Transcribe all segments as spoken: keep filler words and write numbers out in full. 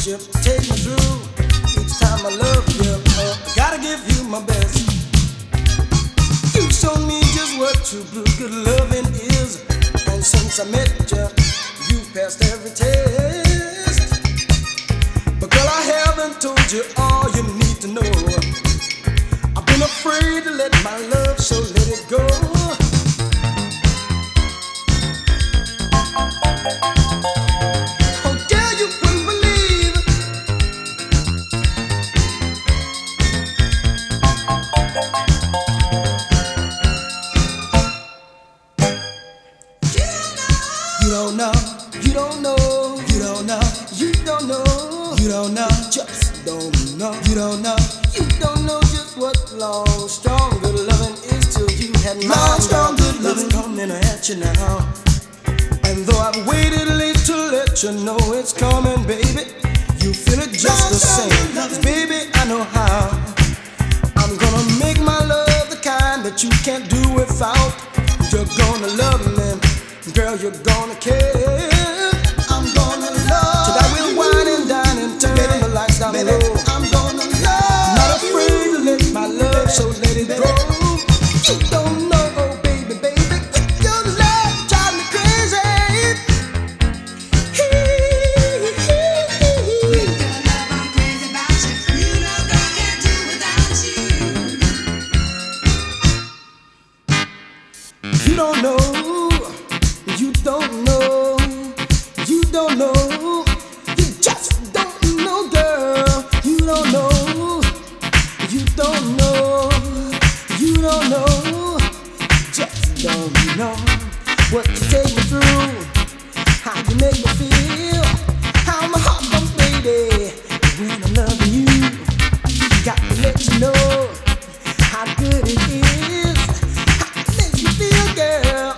you take me through. Each time I love you, uh, I gotta give you my best. You show me just what true blue good loving is, and since I met you, you've passed every test. But girl, I haven't told you all you need to know. I've been afraid to let my love, so let it go. You don't know, you don't know, you don't know, you don't know, you don't know, just don't know, you don't know, you don't know just what long, strong, good loving is till you had mine. Long, strong, good loving coming at you now. And though I've waited late to let you know it's coming, baby, you feel it just long, the same. Baby, I know how. I'm gonna make my love the kind that you can't do without. You're gonna love me, girl, you're gonna care. I'm gonna love. Tonight we'll wine and dine and turn baby, the lights down baby, low. I'm gonna love. Not afraid to let my love, so let it go. You don't know, oh baby, baby, your love drives me crazy. With your love, I'm crazy about you. You know girl can't do without you. You don't know. You don't know, you don't know, you just don't know, girl. You don't know, you don't know, you don't know, just don't know what you take me through, how you make me feel, how my heart pumps, baby, when I'm loving you. Got to let you know how good it is, how it makes me feel, girl.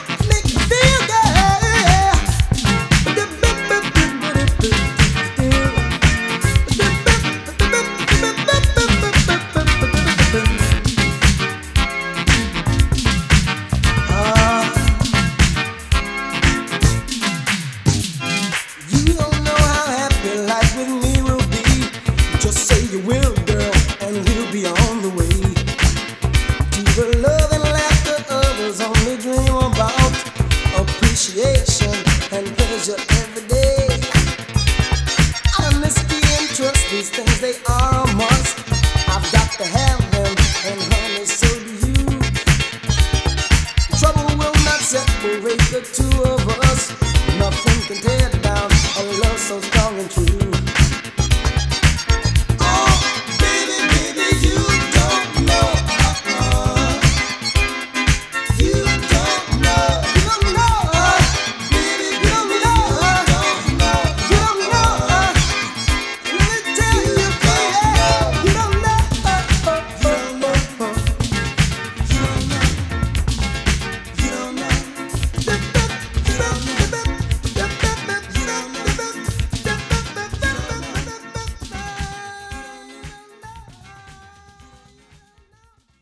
And pleasure every day. Honesty and trust, these things they are